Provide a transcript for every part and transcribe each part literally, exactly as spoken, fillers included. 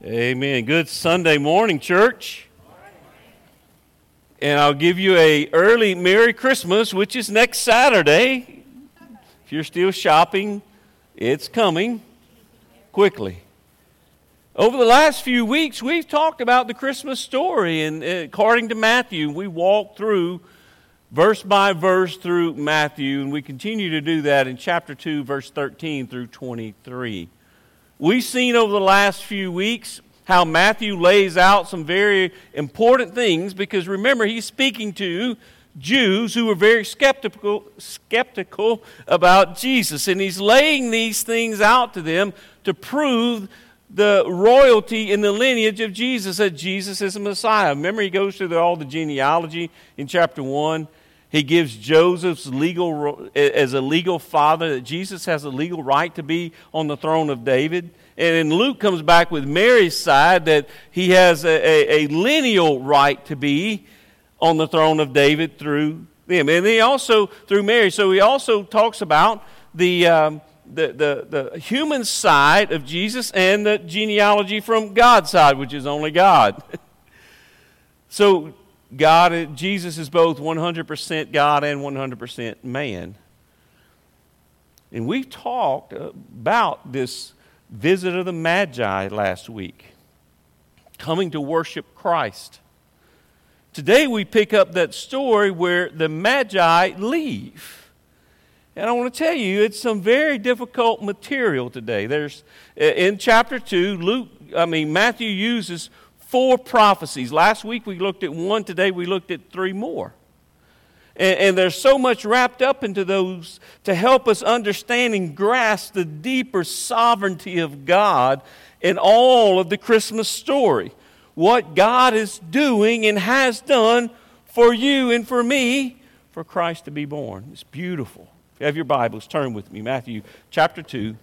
Amen. Good Sunday morning, church. And I'll give you a early Merry Christmas, which is next Saturday. If you're still shopping, it's coming quickly. Over the last few weeks, we've talked about the Christmas story, and according to Matthew, we walked through verse by verse through Matthew, and we continue to do that in chapter two, verse thirteen through twenty-three. We've seen over the last few weeks how Matthew lays out some very important things, because remember, he's speaking to Jews who were very skeptical, skeptical about Jesus, and he's laying these things out to them to prove the royalty in the lineage of Jesus, that Jesus is a Messiah. Remember, he goes through the, all the genealogy in chapter one. He gives Joseph's legal as a legal father, that Jesus has a legal right to be on the throne of David. And then Luke comes back with Mary's side, that he has a, a, a lineal right to be on the throne of David through them. And he also, through Mary, so he also talks about the, um, the, the, the human side of Jesus and the genealogy from God's side, which is only God. So God, Jesus is both one hundred percent God and one hundred percent man. And we talked about this visit of the Magi last week, coming to worship Christ. Today we pick up that story where the Magi leave. And I want to tell you, it's some very difficult material today. There's in chapter two, Luke, I mean Matthew uses four prophecies. Last week we looked at one. Today we looked at three more. And, and there's so much wrapped up into those to help us understand and grasp the deeper sovereignty of God in all of the Christmas story. What God is doing and has done for you and for me, for Christ to be born. It's beautiful. If you have your Bibles, turn with me. Matthew chapter two,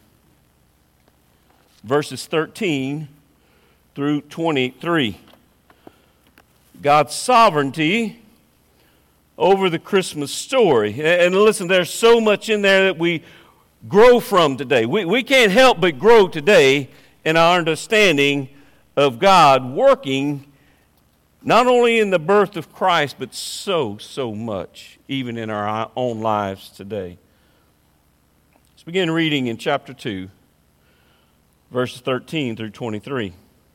verses thirteen through twenty-three. God's sovereignty over the Christmas story. And listen, there's so much in there that we grow from today. We, we can't help but grow today in our understanding of God working not only in the birth of Christ, but so, so much, even in our own lives today. Let's begin reading in chapter two, verses thirteen through twenty-three.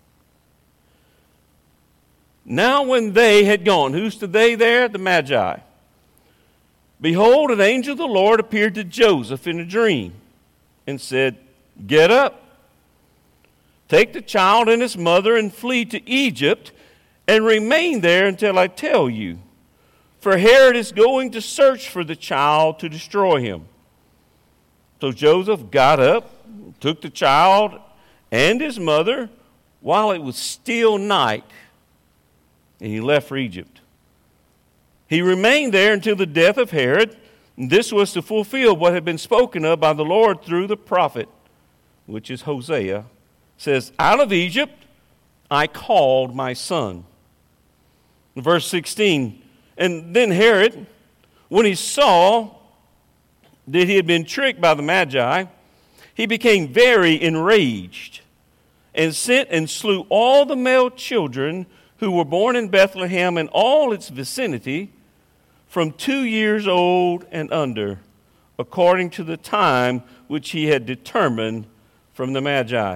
Now when they had gone, who's the they there? The Magi. Behold, an angel of the Lord appeared to Joseph in a dream and said, Get up, take the child and his mother and flee to Egypt and remain there until I tell you. For Herod is going to search for the child to destroy him. So Joseph got up, took the child and his mother while it was still night, and he left for Egypt. He remained there until the death of Herod. And this was to fulfill what had been spoken of by the Lord through the prophet, which is Hosea. It says, Out of Egypt I called my son. Verse sixteen, and then Herod, when he saw that he had been tricked by the Magi, he became very enraged and sent and slew all the male children who were born in Bethlehem and all its vicinity, from two years old and under, according to the time which he had determined from the Magi.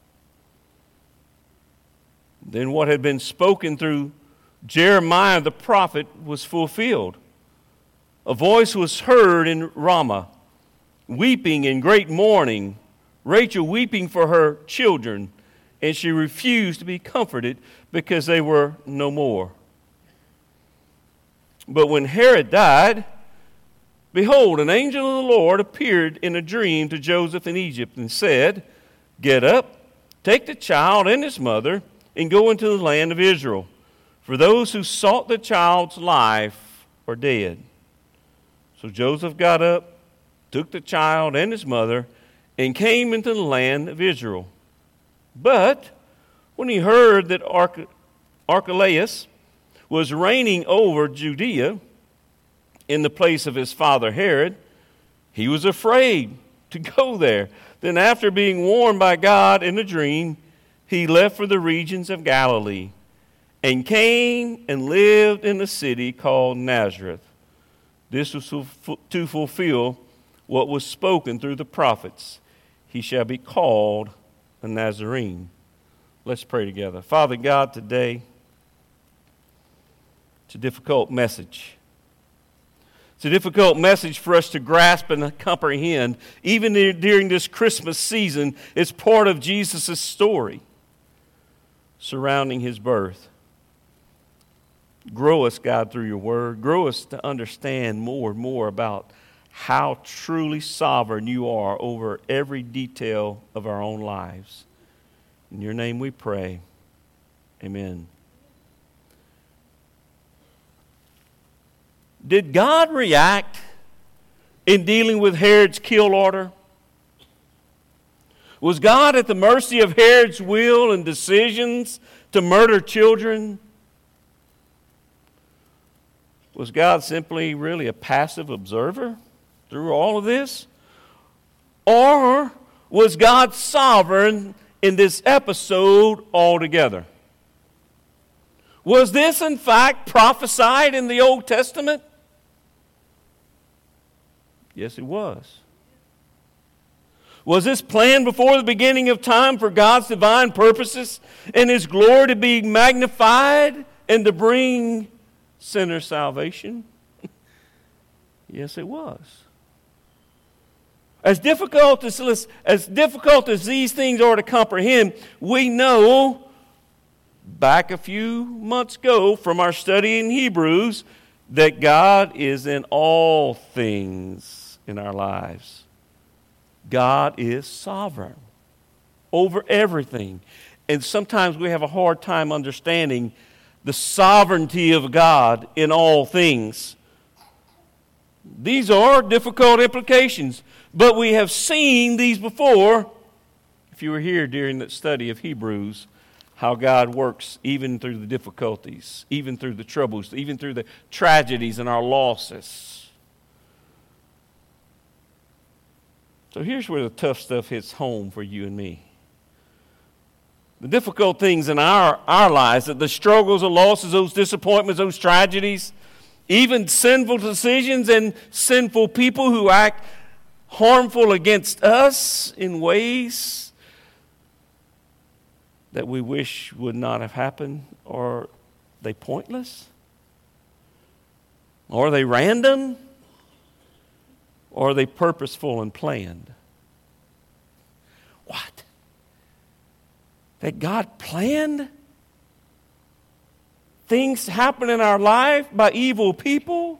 Then what had been spoken through Jeremiah the prophet was fulfilled. A voice was heard in Ramah, weeping in great mourning, Rachel weeping for her children, and she refused to be comforted because they were no more. But when Herod died, behold, an angel of the Lord appeared in a dream to Joseph in Egypt and said, Get up, take the child and his mother, and go into the land of Israel. For those who sought the child's life are dead. So Joseph got up, took the child and his mother, and came into the land of Israel. But when he heard that Arch- Archelaus was reigning over Judea in the place of his father Herod, he was afraid to go there. Then after being warned by God in a dream, he left for the regions of Galilee and came and lived in a city called Nazareth. This was to fulfill what was spoken through the prophets. He shall be called a Nazarene. Let's pray together. Father God, today, it's a difficult message. It's a difficult message for us to grasp and comprehend. Even during this Christmas season, it's part of Jesus' story surrounding his birth. Grow us, God, through your word. Grow us to understand more and more about how truly sovereign you are over every detail of our own lives. In your name we pray. Amen. Did God react in dealing with Herod's kill order? Was God at the mercy of Herod's will and decisions to murder children? Was God simply really a passive observer through all of this? Or was God sovereign in this episode altogether? Was this in fact prophesied in the Old Testament? Yes, it was. Was this planned before the beginning of time for God's divine purposes and His glory to be magnified and to bring sinner salvation? Yes, it was. As difficult as, as difficult as these things are to comprehend, we know back a few months ago from our study in Hebrews that God is in all things in our lives. God is sovereign over everything. And sometimes we have a hard time understanding the sovereignty of God in all things. These are difficult implications, but we have seen these before. If you were here during the study of Hebrews, how God works even through the difficulties, even through the troubles, even through the tragedies and our losses. So here's where the tough stuff hits home for you and me. The difficult things in our, our lives, the struggles, the losses, those disappointments, those tragedies, even sinful decisions and sinful people who act harmful against us in ways that we wish would not have happened. Are they pointless? Are they random? Or are they purposeful and planned? What? That God planned things happen in our life by evil people?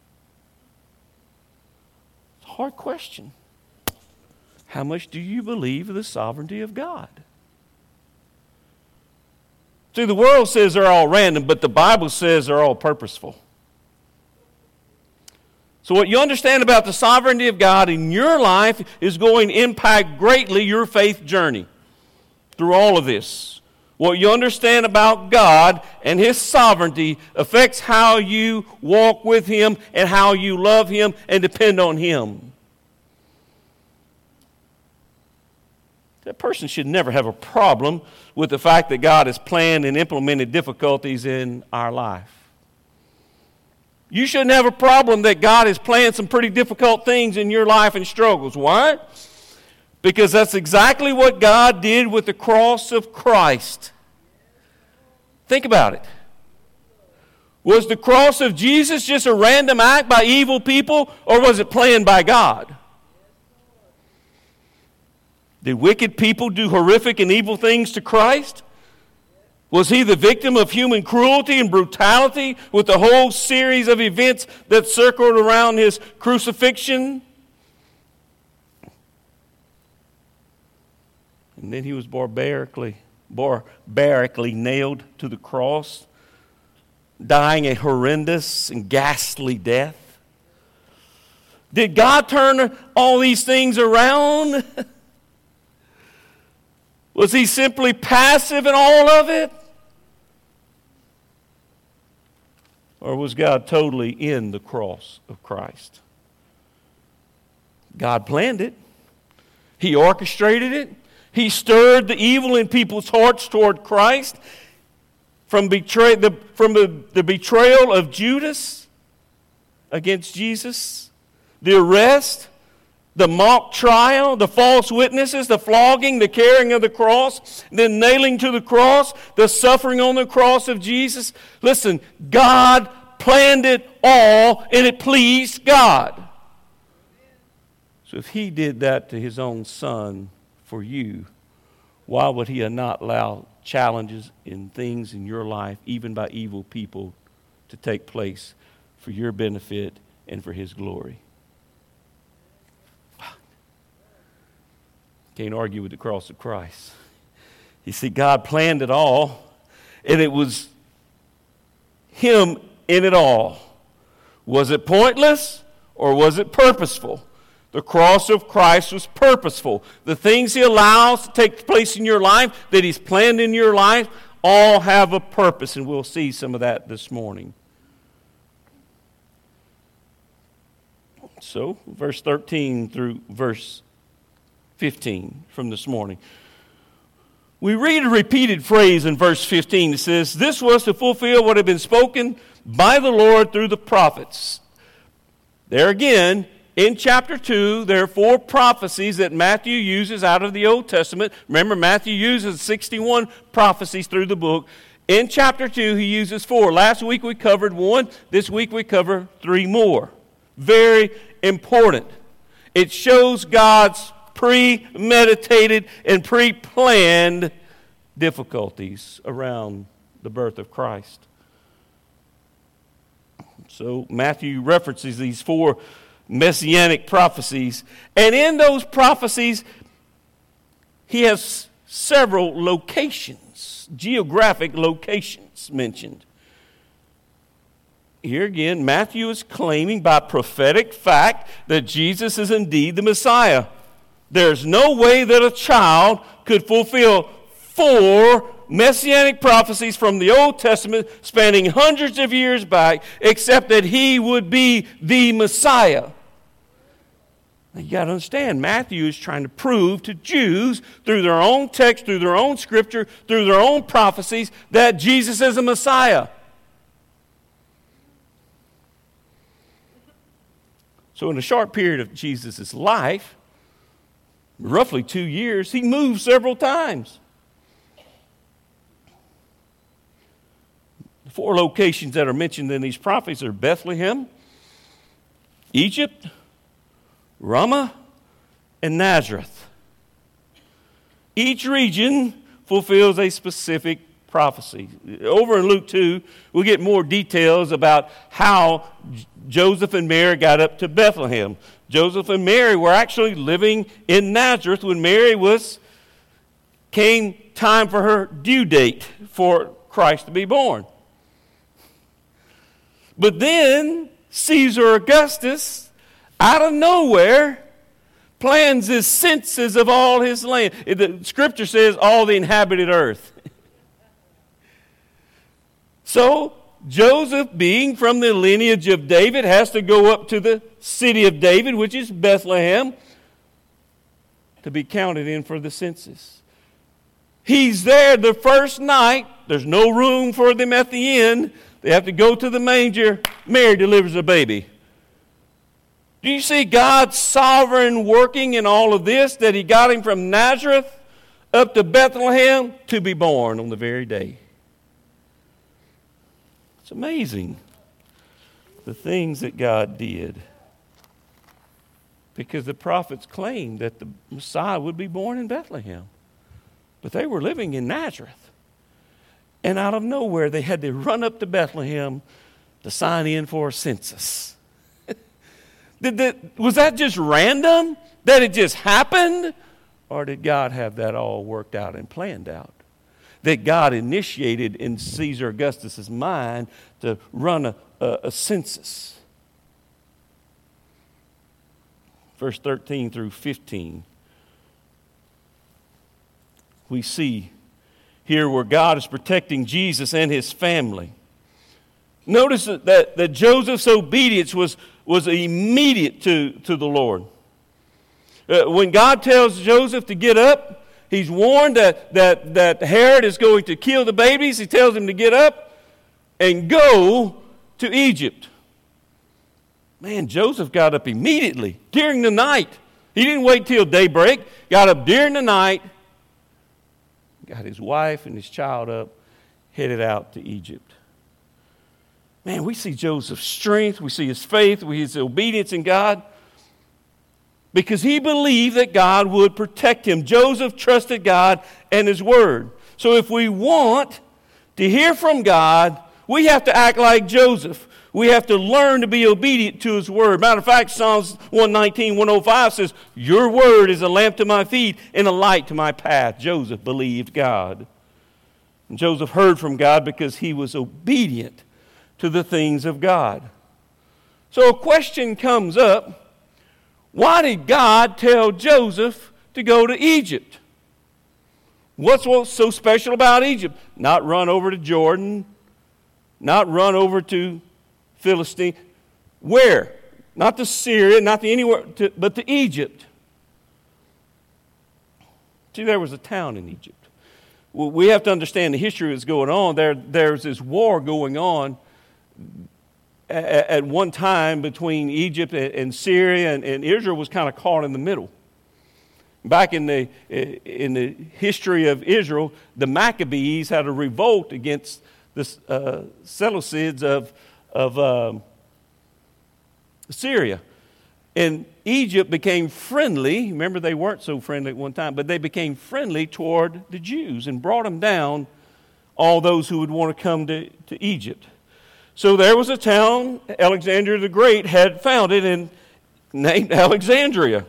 It's a hard question. How much do you believe in the sovereignty of God? See, the world says they're all random, but the Bible says they're all purposeful. So what you understand about the sovereignty of God in your life is going to impact greatly your faith journey through all of this. What you understand about God and His sovereignty affects how you walk with Him and how you love Him and depend on Him. That person should never have a problem with the fact that God has planned and implemented difficulties in our life. You shouldn't have a problem that God has planned some pretty difficult things in your life and struggles. Why? Because that's exactly what God did with the cross of Christ. Think about it. Was the cross of Jesus just a random act by evil people, or was it planned by God? Did wicked people do horrific and evil things to Christ? Was He the victim of human cruelty and brutality with the whole series of events that circled around His crucifixion? And then He was barbarically, barbarically nailed to the cross, dying a horrendous and ghastly death. Did God turn all these things around? Was He simply passive in all of it? Or was God totally in the cross of Christ? God planned it. He orchestrated it. He stirred the evil in people's hearts toward Christ from, betray, the, from the, the betrayal of Judas against Jesus, the arrest, the mock trial, the false witnesses, the flogging, the carrying of the cross, the nailing to the cross, the suffering on the cross of Jesus. Listen, God planned it all, and it pleased God. So if He did that to His own Son for you, why would He not allow challenges and things in your life, even by evil people, to take place for your benefit and for His glory? Can't argue with the cross of Christ. You see, God planned it all, and it was Him in it all. Was it pointless or was it purposeful? The cross of Christ was purposeful. The things He allows to take place in your life, that He's planned in your life, all have a purpose, and we'll see some of that this morning. So, verse thirteen through verse fifteen from this morning. We read a repeated phrase in verse fifteen. It says, "This was to fulfill what had been spoken by the Lord through the prophets." There again, in chapter two, there are four prophecies that Matthew uses out of the Old Testament. Remember, Matthew uses sixty-one prophecies through the book. In chapter two, he uses four. Last week we covered one. This week we cover three more. Very important. It shows God's premeditated and pre-planned difficulties around the birth of Christ. So Matthew references these four messianic prophecies, and in those prophecies he has several locations, geographic locations mentioned. Here again, Matthew is claiming by prophetic fact that Jesus is indeed the Messiah. There's no way that a child could fulfill four messianic prophecies from the Old Testament spanning hundreds of years back, except that he would be the Messiah. Now you got to understand, Matthew is trying to prove to Jews through their own text, through their own scripture, through their own prophecies, that Jesus is a Messiah. So in a short period of Jesus' life, roughly two years, he moved several times. The four locations that are mentioned in these prophecies are Bethlehem, Egypt, Ramah, and Nazareth. Each region fulfills a specific prophecy. Over in Luke two, we'll get more details about how Joseph and Mary got up to Bethlehem. Joseph and Mary were actually living in Nazareth when Mary was, came time for her due date for Christ to be born. But then Caesar Augustus, out of nowhere, plans his census of all his land. The scripture says all the inhabited earth. So Joseph, being from the lineage of David, has to go up to the city of David, which is Bethlehem, to be counted in for the census. He's there the first night. There's no room for them at the inn. They have to go to the manger. Mary delivers a baby. Do you see God's sovereign working in all of this, that He got him from Nazareth up to Bethlehem to be born on the very day? It's amazing, the things that God did. Because the prophets claimed that the Messiah would be born in Bethlehem. But they were living in Nazareth. And out of nowhere, they had to run up to Bethlehem to sign in for a census. Did that, was that just random? That it just happened? Or did God have that all worked out and planned out? That God initiated in Caesar Augustus' mind to run a, a, a census. Verse thirteen through fifteen. We see here where God is protecting Jesus and His family. Notice that, that Joseph's obedience was, was immediate to, to the Lord. Uh, when God tells Joseph to get up, He's warned that, that, that Herod is going to kill the babies. He tells him to get up and go to Egypt. Man, Joseph got up immediately during the night. He didn't wait till daybreak. Got up during the night. Got his wife and his child up. Headed out to Egypt. Man, we see Joseph's strength. We see his faith. We see his obedience in God. Because he believed that God would protect him. Joseph trusted God and his word. So if we want to hear from God, we have to act like Joseph. We have to learn to be obedient to his word. Matter of fact, Psalms one nineteen, one oh five says, your word is a lamp to my feet and a light to my path. Joseph believed God. And Joseph heard from God because he was obedient to the things of God. So a question comes up. Why did God tell Joseph to go to Egypt? What's so special about Egypt? Not run over to Jordan. Not run over to Philistine. Where? Not to Syria, not to anywhere, to, but to Egypt. See, there was a town in Egypt. Well, we have to understand the history that's going on. There, there's this war going on at, at one time between Egypt and, and Syria, and, and Israel was kind of caught in the middle. Back in the in the history of Israel, the Maccabees had a revolt against the uh, Seleucids of of um, Syria. And Egypt became friendly. Remember, they weren't so friendly at one time, but they became friendly toward the Jews and brought them down, all those who would want to come to, to Egypt. So there was a town, Alexander the Great had founded and named Alexandria.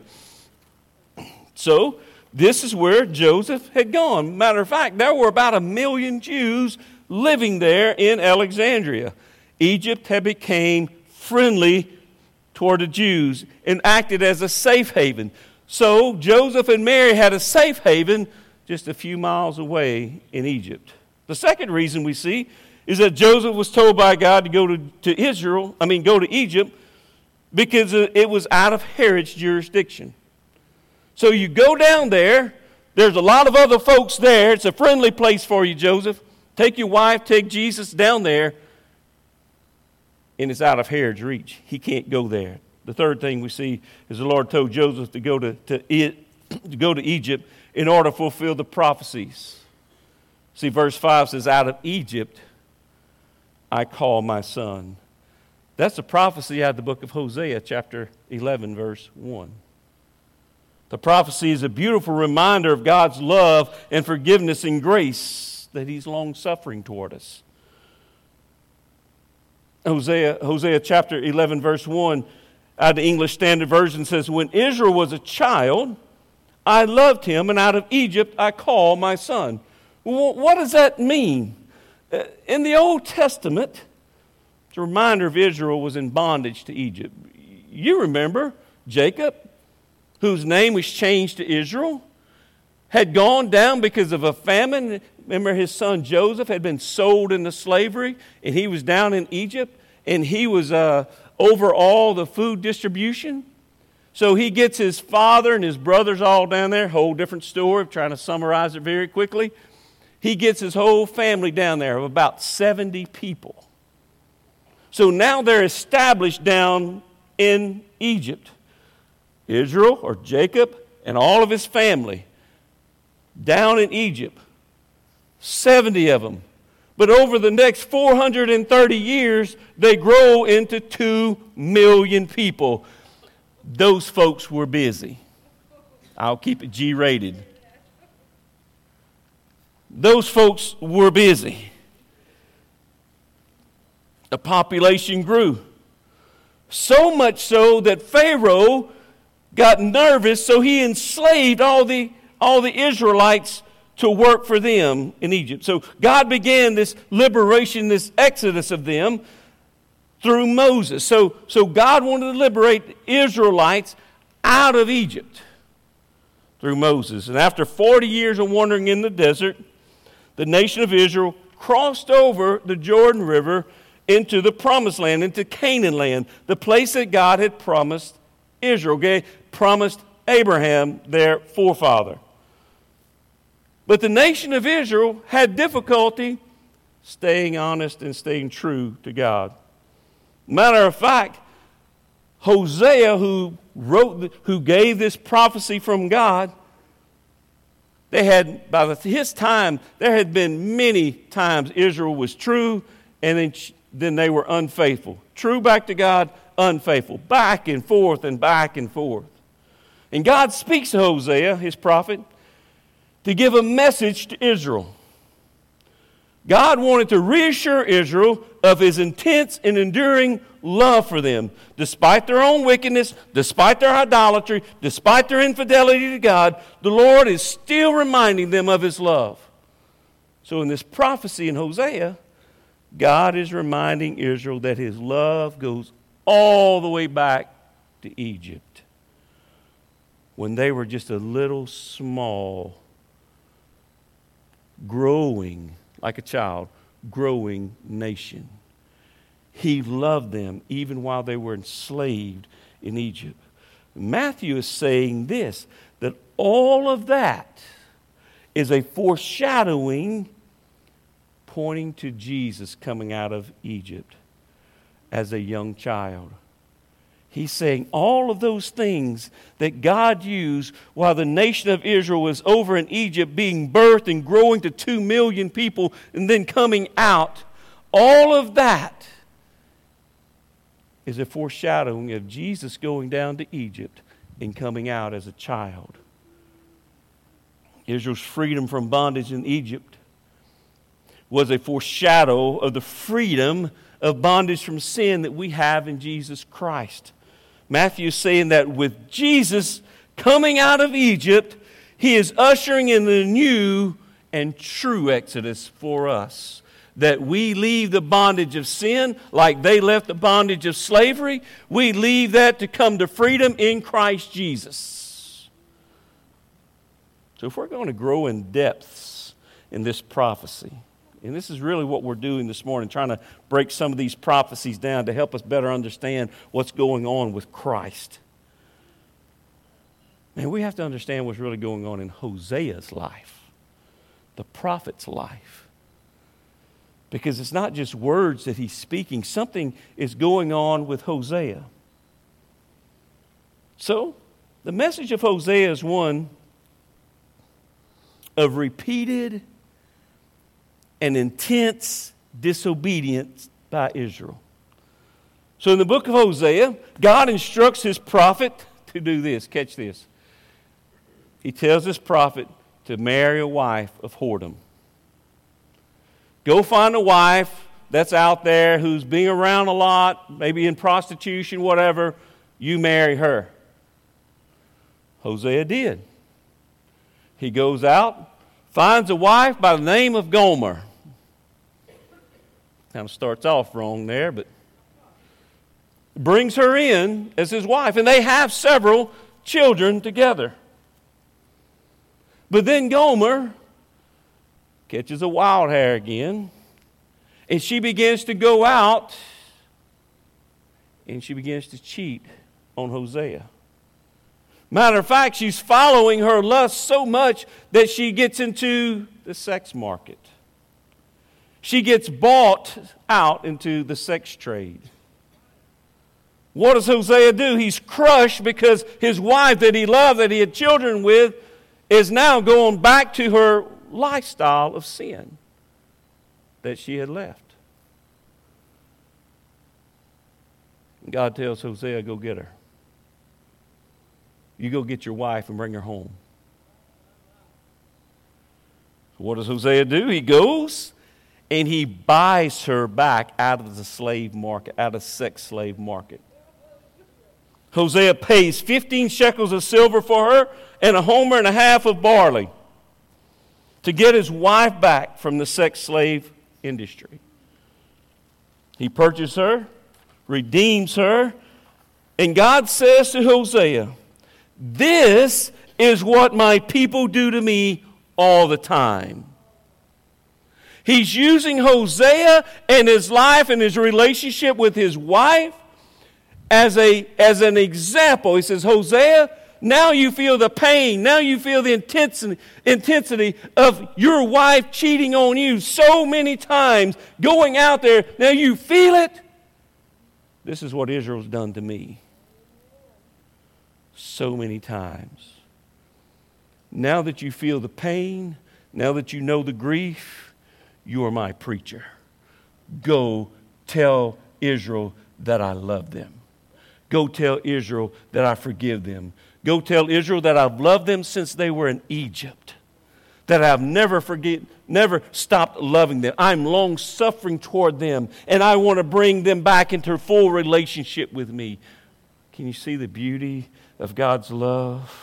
So this is where Joseph had gone. Matter of fact, there were about a million Jews living there in Alexandria. Egypt had become friendly toward the Jews and acted as a safe haven. So Joseph and Mary had a safe haven just a few miles away in Egypt. The second reason we see is that Joseph was told by God to go to, to Israel, I mean go to Egypt, because it was out of Herod's jurisdiction. So you go down there, there's a lot of other folks there, it's a friendly place for you, Joseph. Take your wife, take Jesus down there, and it's out of Herod's reach. He can't go there. The third thing we see is the Lord told Joseph to go to, to, it, to go to Egypt in order to fulfill the prophecies. See, verse five says, out of Egypt I call my son. That's a prophecy out of the book of Hosea, chapter eleven, verse one. The prophecy is a beautiful reminder of God's love and forgiveness and grace, that he's long-suffering toward us. Hosea, Hosea chapter eleven, verse one, out of the English Standard Version says, when Israel was a child, I loved him, and out of Egypt I call my son. Well, what does that mean? In the Old Testament, it's a reminder of Israel was in bondage to Egypt. You remember Jacob, whose name was changed to Israel, had gone down because of a famine. Remember, his son Joseph had been sold into slavery, and he was down in Egypt, and he was uh, over all the food distribution. So he gets his father and his brothers all down there, whole different story, I'm trying to summarize it very quickly. He gets his whole family down there of about seventy people. So now they're established down in Egypt. Israel, or Jacob, and all of his family down in Egypt. seventy of them. But over the next four hundred thirty years, they grow into two million people. Those folks were busy. I'll keep it G-rated. Those folks were busy. The population grew. So much so that Pharaoh got nervous, so he enslaved all the, all the Israelites to work for them in Egypt. So God began this liberation, this exodus of them through Moses. So, so God wanted to liberate Israelites out of Egypt through Moses. And after forty years of wandering in the desert, the nation of Israel crossed over the Jordan River into the promised land, into Canaan land, the place that God had promised Israel, okay? Promised Abraham, their forefather. But the nation of Israel had difficulty staying honest and staying true to God. Matter of fact, Hosea, who wrote, who gave this prophecy from God, they had, by the, his time, there had been many times Israel was true, and then, then they were unfaithful. True back to God, unfaithful. Back and forth and back and forth. And God speaks to Hosea, his prophet, to give a message to Israel. God wanted to reassure Israel of his intense and enduring love for them. Despite their own wickedness, despite their idolatry, despite their infidelity to God, the Lord is still reminding them of his love. So in this prophecy in Hosea, God is reminding Israel that his love goes all the way back to Egypt, when they were just a little small, growing, like a child, growing nation. He loved them even while they were enslaved in Egypt. Matthew is saying this, that all of that is a foreshadowing pointing to Jesus coming out of Egypt as a young child. He's saying all of those things that God used while the nation of Israel was over in Egypt being birthed and growing to two million people and then coming out, all of that is a foreshadowing of Jesus going down to Egypt and coming out as a child. Israel's freedom from bondage in Egypt was a foreshadow of the freedom of bondage from sin that we have in Jesus Christ. Matthew is saying that with Jesus coming out of Egypt, he is ushering in the new and true Exodus for us. That we leave the bondage of sin like they left the bondage of slavery. We leave that to come to freedom in Christ Jesus. So if we're going to grow in depths in this prophecy, and this is really what we're doing this morning, trying to break some of these prophecies down to help us better understand what's going on with Christ. Man, we have to understand what's really going on in Hosea's life, the prophet's life. Because it's not just words that he's speaking. Something is going on with Hosea. So, the message of Hosea is one of repeated and intense disobedience by Israel. So in the book of Hosea, God instructs his prophet to do this. Catch this. He tells his prophet to marry a wife of whoredom. Go find a wife that's out there who's being around a lot, maybe in prostitution, whatever. You marry her. Hosea did. He goes out, finds a wife by the name of Gomer. Kind of starts off wrong there, but brings her in as his wife, and they have several children together. But then Gomer catches a wild hair again, and she begins to go out, and she begins to cheat on Hosea. Matter of fact, she's following her lust so much that she gets into the sex market. She gets bought out into the sex trade. What does Hosea do? He's crushed because his wife that he loved, that he had children with, is now going back to her lifestyle of sin that she had left. God tells Hosea, go get her. You go get your wife and bring her home. What does Hosea do? He goes and he buys her back out of the slave market, out of sex slave market. Hosea pays fifteen shekels of silver for her and a homer and a half of barley to get his wife back from the sex slave industry. He purchases her, redeems her, and God says to Hosea, this is what my people do to me all the time. He's using Hosea and his life and his relationship with his wife as a as an example. He says, Hosea, Now you feel the pain. Now you feel the intensity, intensity of your wife cheating on you so many times, going out there. Now you feel it. This is what Israel's done to me so many times. Now that you feel the pain, now that you know the grief, you are my preacher. Go tell Israel that I love them. Go tell Israel that I forgive them. Go tell Israel that I've loved them since they were in Egypt. That I've never forget, never stopped loving them. I'm long-suffering toward them, and I want to bring them back into full relationship with me. Can you see the beauty of God's love?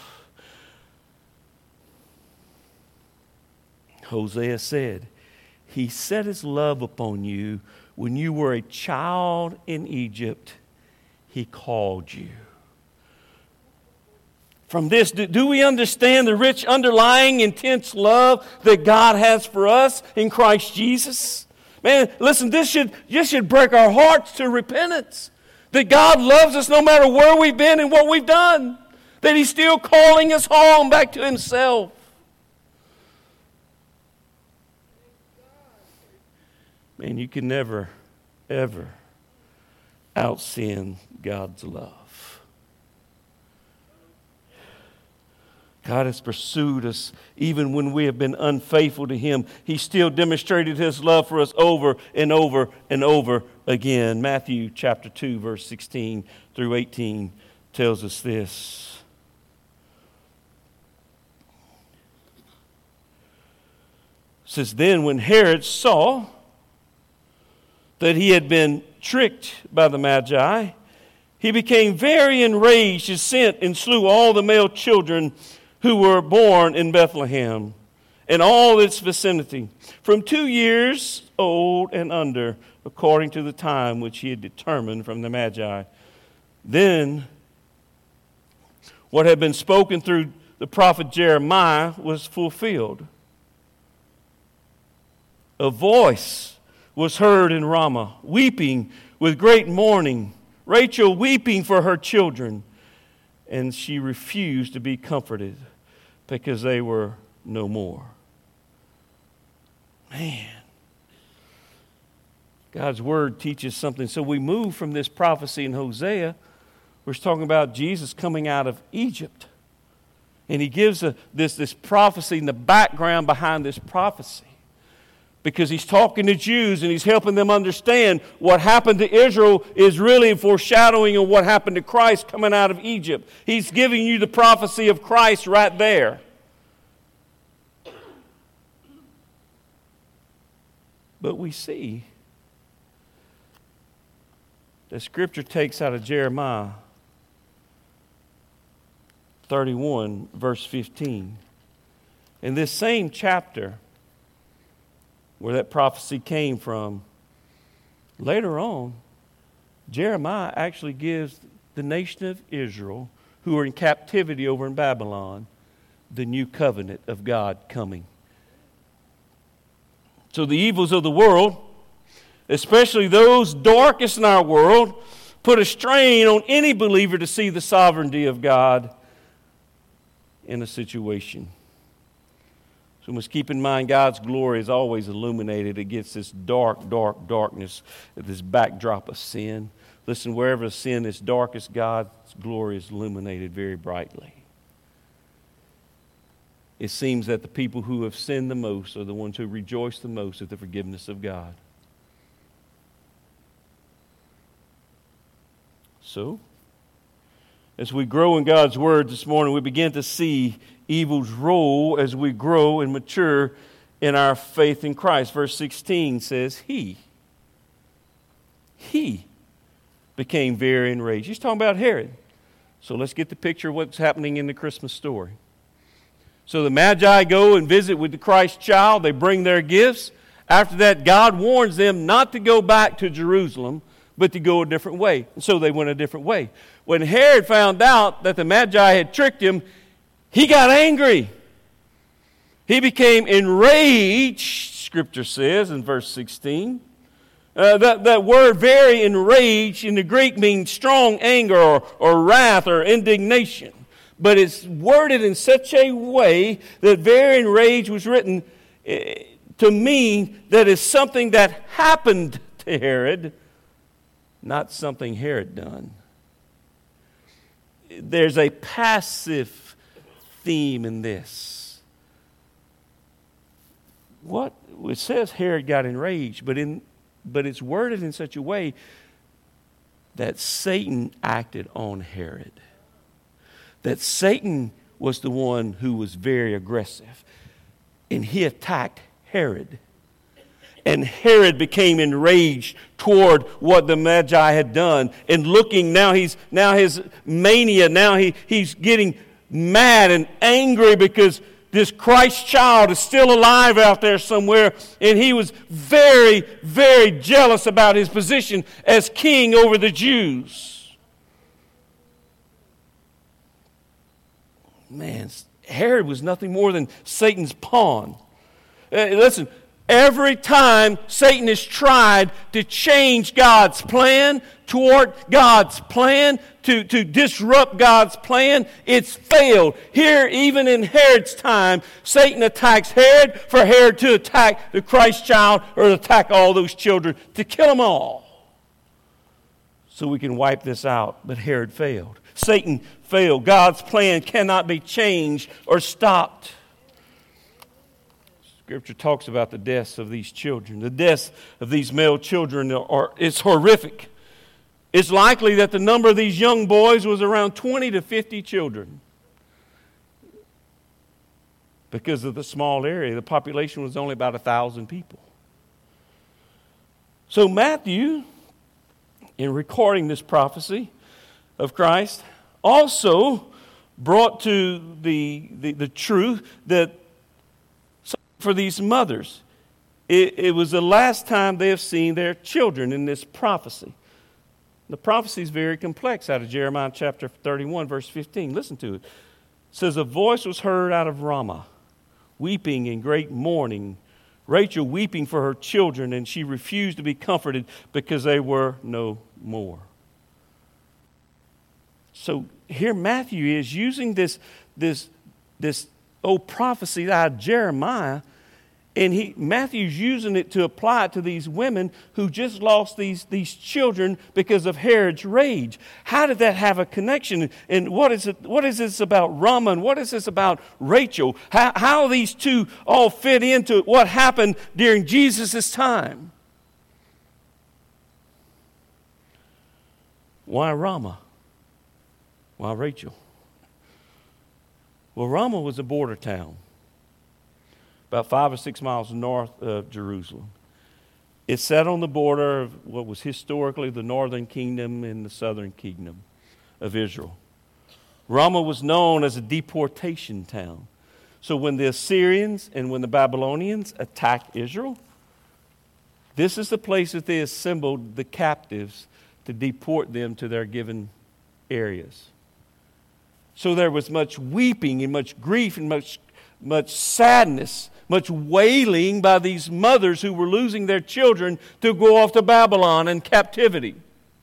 Hosea said, He set His love upon you when you were a child in Egypt. He called you. From this, do we understand the rich underlying intense love that God has for us in Christ Jesus? Man, listen, this should, this should break our hearts to repentance. That God loves us no matter where we've been and what we've done. That He's still calling us home back to Himself. Man, you can never, ever out-sin God's love. God has pursued us even when we have been unfaithful to Him. He still demonstrated His love for us over and over and over again. Matthew chapter two, verse sixteen through eighteen tells us this. It says, Then when Herod saw that he had been tricked by the Magi, he became very enraged and sent and slew all the male children who were born in Bethlehem and all its vicinity, from two years old and under, according to the time which he had determined from the Magi. Then what had been spoken through the prophet Jeremiah was fulfilled. A voice was heard in Ramah, weeping with great mourning, Rachel weeping for her children, and she refused to be comforted because they were no more. Man, God's Word teaches something. So we move from this prophecy in Hosea. We're talking about Jesus coming out of Egypt. And He gives a, this, this prophecy and the background behind this prophecy. Because He's talking to Jews and He's helping them understand what happened to Israel is really a foreshadowing of what happened to Christ coming out of Egypt. He's giving you the prophecy of Christ right there. But we see that Scripture takes out of Jeremiah thirty-one, verse fifteen. In this same chapter, where that prophecy came from, later on, Jeremiah actually gives the nation of Israel, who are in captivity over in Babylon, the new covenant of God coming. So the evils of the world, especially those darkest in our world, put a strain on any believer to see the sovereignty of God in a situation. So we must keep in mind God's glory is always illuminated against this dark, dark darkness, this backdrop of sin. Listen, wherever sin is darkest, God's glory is illuminated very brightly. It seems that the people who have sinned the most are the ones who rejoice the most at the forgiveness of God. So, as we grow in God's Word this morning, we begin to see evil's role as we grow and mature in our faith in Christ. Verse sixteen says, He, He became very enraged. He's talking about Herod. So let's get the picture of what's happening in the Christmas story. So the Magi go and visit with the Christ child. They bring their gifts. After that, God warns them not to go back to Jerusalem, but to go a different way. And so they went a different way. When Herod found out that the Magi had tricked him, he got angry. He became enraged, Scripture says in verse sixteen. Uh, that, that word very enraged in the Greek means strong anger or, or wrath or indignation. but it's worded in such a way that very enraged was written to mean that it's something that happened to Herod, not something Herod done. There's a passive theme in this. What it says Herod got enraged, but in but it's worded in such a way that Satan acted on Herod. That Satan was the one who was very aggressive. And he attacked Herod. And Herod became enraged toward what the Magi had done. And looking, now he's now his mania, now he, he's getting mad and angry because this Christ child is still alive out there somewhere. And he was very, very jealous about his position as king over the Jews. Man, Herod was nothing more than Satan's pawn. Uh, listen, every time Satan has tried to change God's plan, thwart God's plan, to, to disrupt God's plan, it's failed. Here, even in Herod's time, Satan attacks Herod for Herod to attack the Christ child or to attack all those children, to kill them all. So we can wipe this out. But Herod failed. Satan failed. God's plan cannot be changed or stopped. Scripture talks about the deaths of these children. The deaths of these male children are, are it's horrific. It's likely that the number of these young boys was around twenty to fifty children. Because of the small area, the population was only about a thousand people. So Matthew, in recording this prophecy of Christ, also brought to the, the, the truth that for these mothers, it, it was the last time they have seen their children in this prophecy. The prophecy is very complex out of Jeremiah chapter thirty-one, verse fifteen. Listen to it. It says, a voice was heard out of Ramah, weeping in great mourning, Rachel weeping for her children, and she refused to be comforted because they were no more. So here Matthew is using this, this, this old prophecy out of Jeremiah, and he Matthew's using it to apply it to these women who just lost these, these children because of Herod's rage. How did that have a connection? And what is it? What is this about Ramah? And what is this about Rachel? How, how these two all fit into what happened during Jesus' time? Why Ramah? Why Rachel? Well, Ramah was a border town, about five or six miles north of Jerusalem. It sat on the border of what was historically the northern kingdom and the southern kingdom of Israel. Ramah was known as a deportation town. So when the Assyrians and when the Babylonians attacked Israel, this is the place that they assembled the captives to deport them to their given areas. So there was much weeping and much grief and much, much sadness, much wailing by these mothers who were losing their children to go off to Babylon in captivity.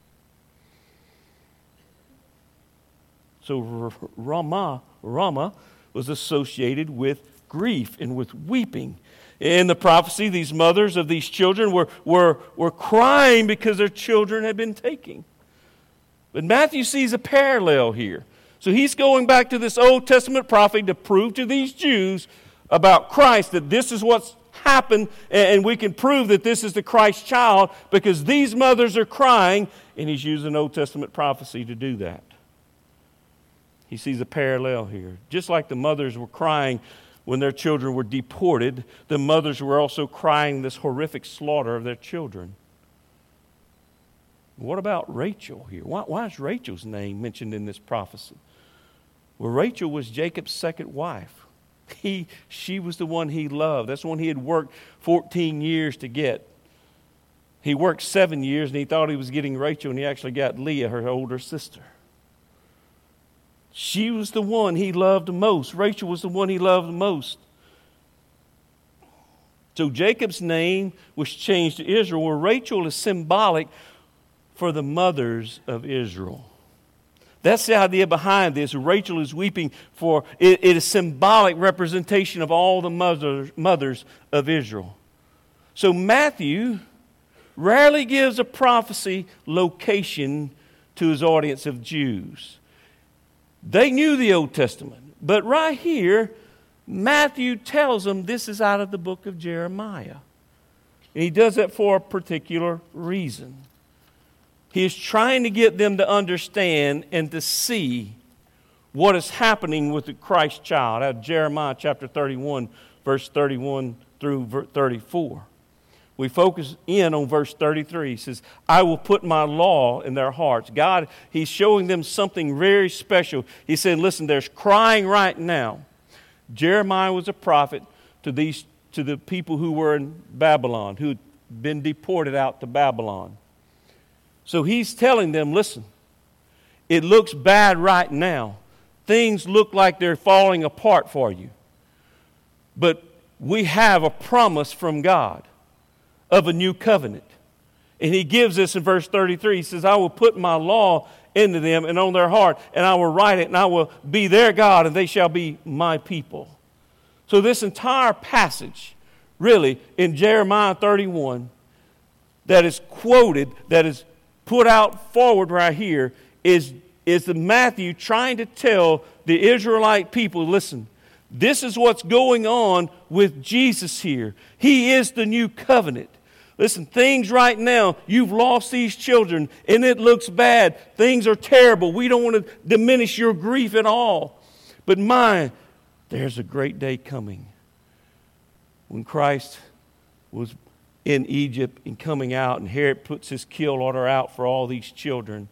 So Ramah, Ramah was associated with grief and with weeping. In the prophecy, these mothers of these children were, were, were crying because their children had been taken. But Matthew sees a parallel here. So he's going back to this Old Testament prophet to prove to these Jews about Christ that this is what's happened, and we can prove that this is the Christ child because these mothers are crying, and he's using Old Testament prophecy to do that. He sees a parallel here. Just like the mothers were crying when their children were deported, the mothers were also crying this horrific slaughter of their children. What about Rachel here? Why, why is Rachel's name mentioned in this prophecy? Well, Rachel was Jacob's second wife. He, she was the one he loved. That's the one he had worked fourteen years to get. He worked seven years and he thought he was getting Rachel, and he actually got Leah, her older sister. She was the one he loved most. Rachel was the one he loved most. So Jacob's name was changed to Israel, where Rachel is symbolic for the mothers of Israel. That's the idea behind this. Rachel is weeping for, it, it is symbolic representation of all the mothers, mothers of Israel. So Matthew rarely gives a prophecy location to his audience of Jews. They knew the Old Testament, but right here, Matthew tells them this is out of the book of Jeremiah. And he does that for a particular reason. He is trying to get them to understand and to see what is happening with the Christ child. Out of Jeremiah chapter thirty-one, verse thirty-one through thirty-four. We focus in on verse thirty-three. He says, I will put my law in their hearts. God, he's showing them something very special. He said, listen, there's crying right now. Jeremiah was a prophet to these to the people who were in Babylon, who had been deported out to Babylon. So he's telling them, listen, it looks bad right now. Things look like they're falling apart for you. But we have a promise from God of a new covenant. And he gives this in verse thirty-three. He says, I will put my law into them and on their heart, and I will write it, and I will be their God, and they shall be my people. So this entire passage, really, in Jeremiah thirty-one, that is quoted, that is put out forward right here, is, is the Matthew trying to tell the Israelite people, listen, this is what's going on with Jesus here. He is the new covenant. Listen, things right now, you've lost these children, and it looks bad. Things are terrible. We don't want to diminish your grief at all. But my, there's a great day coming when Christ was in Egypt and coming out, and Herod puts his kill order out for all these children.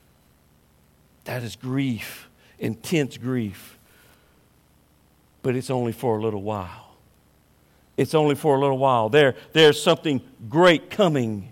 That is grief, intense grief. But it's only for a little while. It's only for a little while. There, there's something great coming.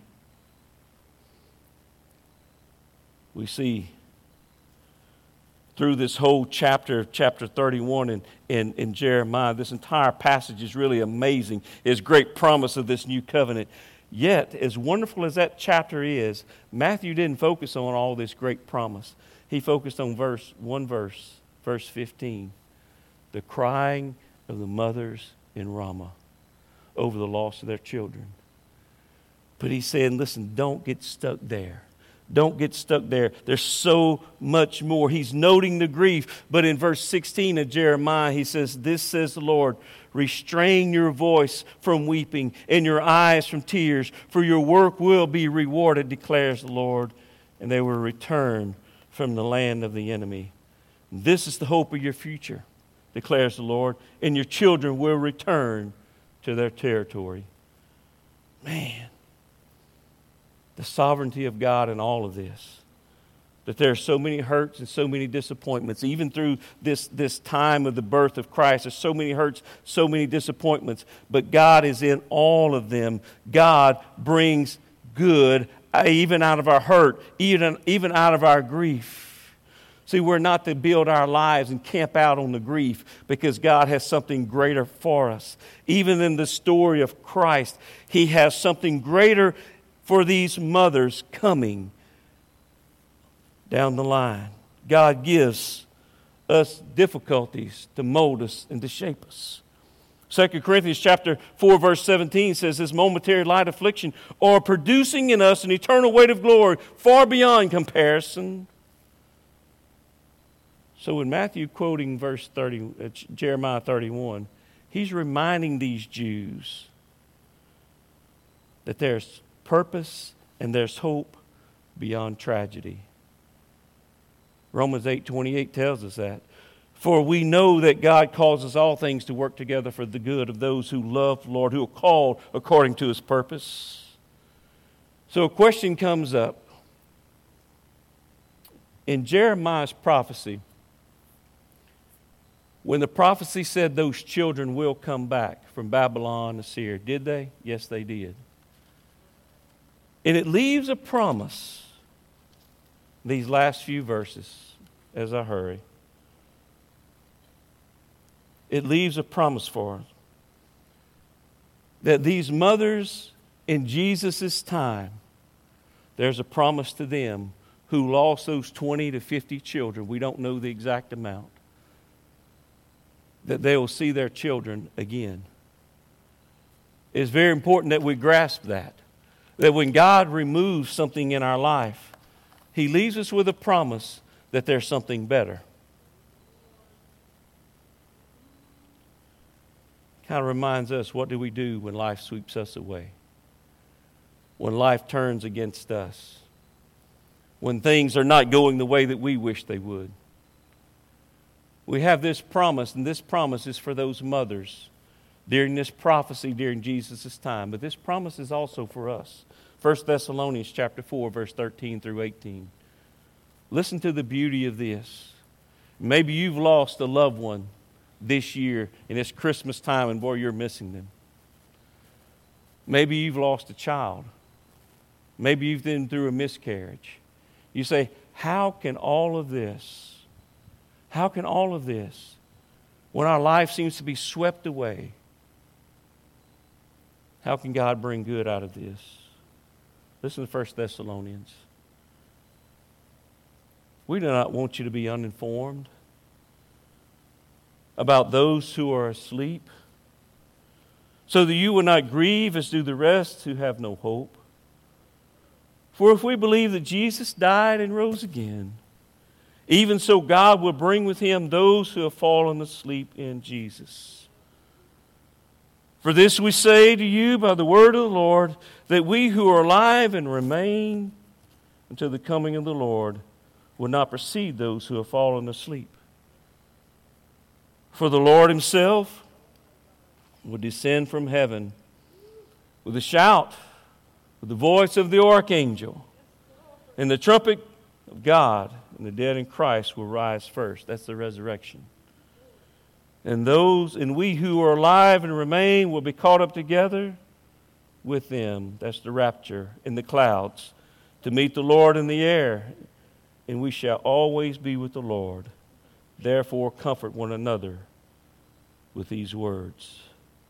We see through this whole chapter, chapter thirty-one in, in, in Jeremiah, this entire passage is really amazing. It's great promise of this new covenant. Yet, as wonderful as that chapter is, Matthew didn't focus on all this great promise. He focused on verse one verse, verse fifteen. The crying of the mothers in Ramah over the loss of their children. But he's saying, listen, don't get stuck there. Don't get stuck there. There's so much more. He's noting the grief. But in verse sixteen of Jeremiah, he says, this says the Lord, restrain your voice from weeping and your eyes from tears, for your work will be rewarded, declares the Lord, and they will return from the land of the enemy. This is the hope of your future, declares the Lord, and your children will return to their territory. Man. The sovereignty of God in all of this. That there are so many hurts and so many disappointments. Even through this, this time of the birth of Christ, there's so many hurts, so many disappointments. But God is in all of them. God brings good even out of our hurt, even, even out of our grief. See, we're not to build our lives and camp out on the grief because God has something greater for us. Even in the story of Christ, He has something greater for these mothers coming down the line. God gives us difficulties to mold us and to shape us. Second Corinthians chapter four, verse seventeen says, this momentary light affliction are producing in us an eternal weight of glory far beyond comparison. So in Matthew quoting verse thirty, uh, Jeremiah thirty-one, he's reminding these Jews that there's purpose and there's hope beyond tragedy. Romans eight twenty-eight tells us that. For we know that God causes all things to work together for the good of those who love the Lord, who are called according to His purpose. So a question comes up. In Jeremiah's prophecy, when the prophecy said those children will come back from Babylon, Assyria, did they? Yes, they did. And it leaves a promise, these last few verses, as I hurry. It leaves a promise for us that these mothers in Jesus' time, there's a promise to them who lost those twenty to fifty children, we don't know the exact amount, that they will see their children again. It's very important that we grasp that. That when God removes something in our life, He leaves us with a promise that there's something better. Kind of reminds us, what do we do when life sweeps us away? When life turns against us? When things are not going the way that we wish they would? We have this promise, and this promise is for those mothers during this prophecy during Jesus' time. But this promise is also for us. First Thessalonians chapter four, verse thirteen through eighteen. Listen to the beauty of this. Maybe you've lost a loved one this year and it's Christmas time and boy, you're missing them. Maybe you've lost a child. Maybe you've been through a miscarriage. You say, how can all of this, how can all of this, when our life seems to be swept away, how can God bring good out of this? Listen to First Thessalonians. We do not want you to be uninformed about those who are asleep, so that you will not grieve as do the rest who have no hope. For if we believe that Jesus died and rose again, even so God will bring with Him those who have fallen asleep in Jesus. For this we say to you by the word of the Lord, that we who are alive and remain until the coming of the Lord will not precede those who have fallen asleep. For the Lord Himself will descend from heaven with a shout, with the voice of the archangel, and the trumpet of God, and the dead in Christ will rise first. That's the resurrection. And those, and we who are alive and remain will be caught up together with them. That's the rapture in the clouds, to meet the Lord in the air, and we shall always be with the Lord. Therefore, comfort one another with these words.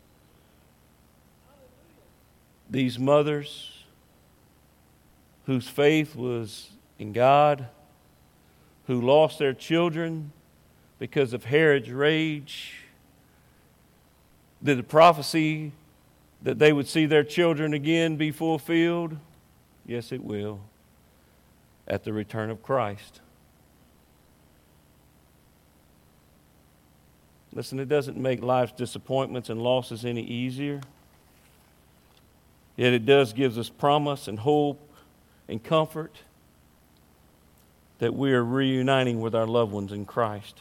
These mothers whose faith was in God, who lost their children because of Herod's rage, did the prophecy that they would see their children again be fulfilled? Yes, it will, at the return of Christ. Listen, it doesn't make life's disappointments and losses any easier. Yet it does give us promise and hope and comfort that we are reuniting with our loved ones in Christ.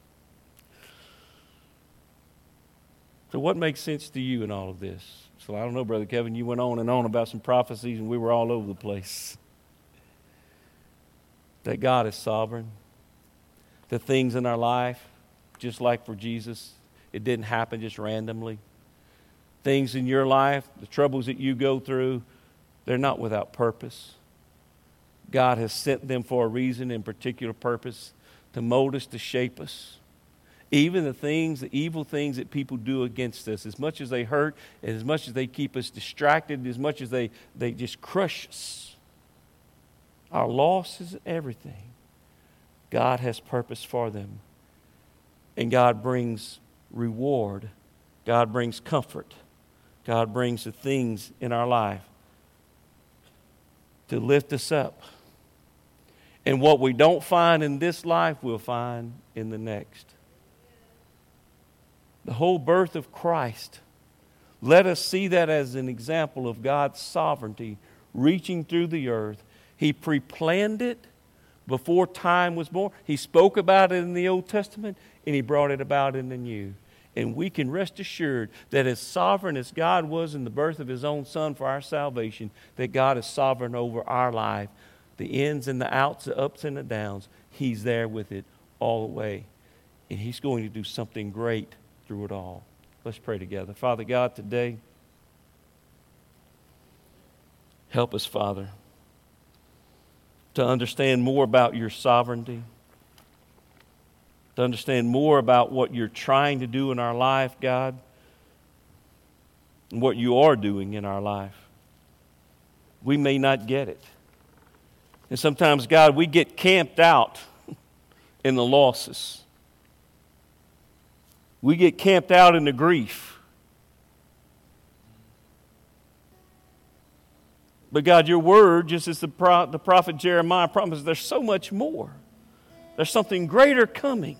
So what makes sense to you in all of this? So I don't know, Brother Kevin, you went on and on about some prophecies and we were all over the place. That God is sovereign. The things in our life, just like for Jesus, it didn't happen just randomly. Things in your life, the troubles that you go through, they're not without purpose. God has sent them for a reason and particular purpose, to mold us, to shape us. Even the things, the evil things that people do against us, as much as they hurt, and as much as they keep us distracted, as much as they, they just crush us, our losses, everything, God has purpose for them. And God brings reward. God brings comfort. God brings the things in our life to lift us up. And what we don't find in this life, we'll find in the next. The whole birth of Christ, let us see that as an example of God's sovereignty reaching through the earth. He pre-planned it before time was born. He spoke about it in the Old Testament, and He brought it about in the New. And we can rest assured that as sovereign as God was in the birth of His own Son for our salvation, that God is sovereign over our life. The ins and the outs, the ups and the downs, He's there with it all the way. And He's going to do something great through it all. Let's pray together. Father God, today, help us, Father, to understand more about Your sovereignty, to understand more about what You're trying to do in our life, God, and what You are doing in our life. We may not get it. And sometimes, God, we get camped out in the losses. We get camped out in the grief. But God, your word, just as the, pro- the prophet Jeremiah promised, there's so much more. There's something greater coming.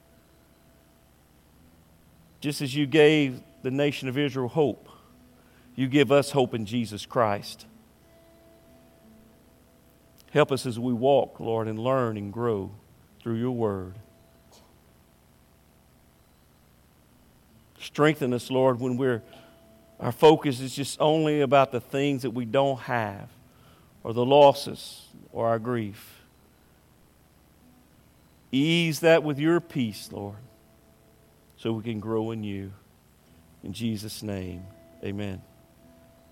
Just as you gave the nation of Israel hope, you give us hope in Jesus Christ. Help us as we walk, Lord, and learn and grow through your word. Strengthen us, Lord, when we're our focus is just only about the things that we don't have, or the losses, or our grief. Ease that with your peace, Lord, so we can grow in you. In Jesus' name, amen.